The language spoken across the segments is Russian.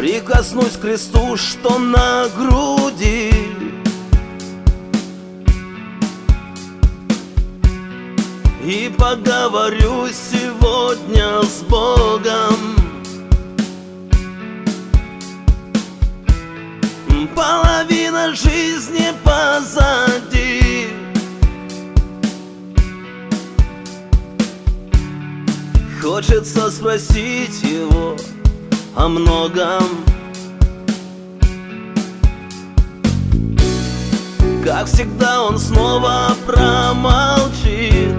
Прикоснусь к кресту, что на груди, и поговорю сегодня с Богом. Половина жизни позади, хочется спросить его о многом. Как всегда, он снова промолчит.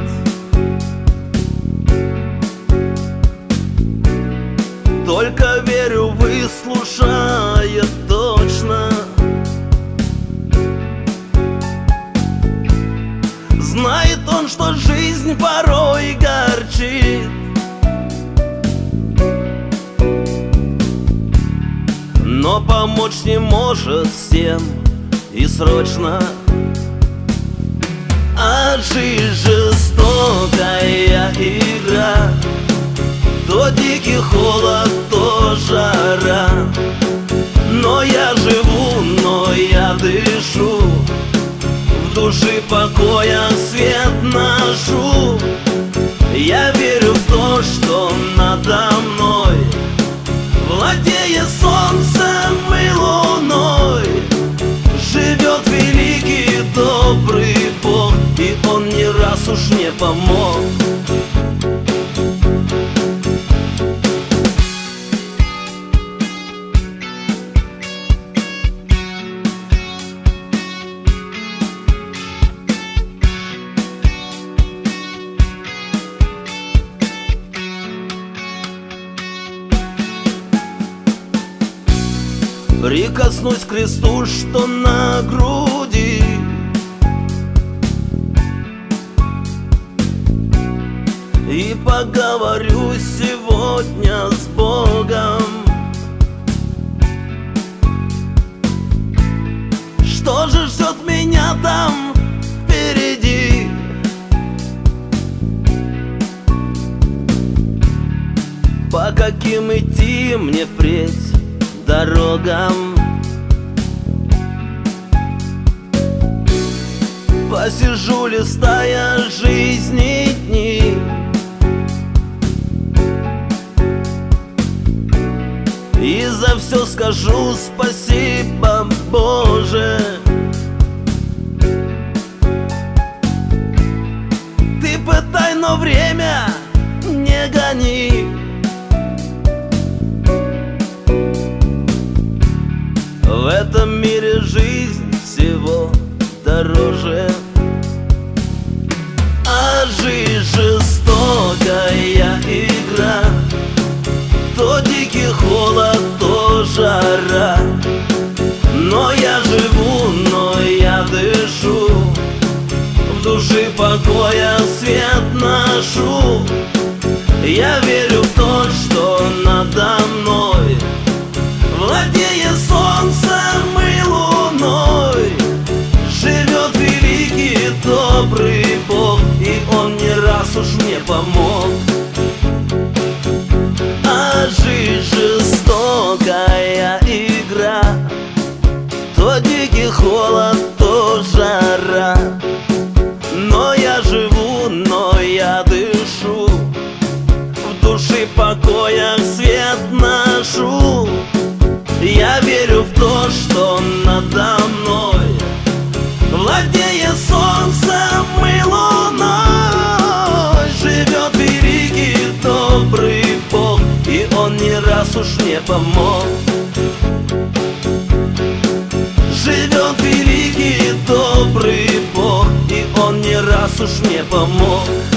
Только верю, выслушает точно. Знает он, что жизнь порой горчит, но помочь не может всем и срочно. А жизнь жестокая игра, то дикий холод, то жара. Но я живу, но я дышу, в душе покоя свет ношу. Я верю в то, что надо мной владеет солнцем и луной. Живет великий добрый Бог, и он не раз уж мне помог. Прикоснусь к кресту, что на груди, и поговорю сегодня с Богом. Что же ждет меня там впереди? По каким идти мне впредь дорогам? Посижу, листая жизни дни, и за все скажу спасибо, Боже. Ты пытай, но время не гони. В этом мире жизнь всего дороже, а жизнь жестокая игра, то дикий холод, то жара. Но я живу, но я дышу, в душе покоя свет ношу. Я верю в то, что надо мной владеет солнцем и луной. Живет великий добрый Бог, и он не раз уж мне помог. А жизнь жестокая игра, то дикий холод, то жара. Но я живу, но я дышу, в душе покоя свет ношу. Я верю в то, что надо мной владеет солнцем и луной. Живет великий добрый Бог, и он не раз уж мне помог. Живет великий добрый Бог, и он не раз уж мне помог.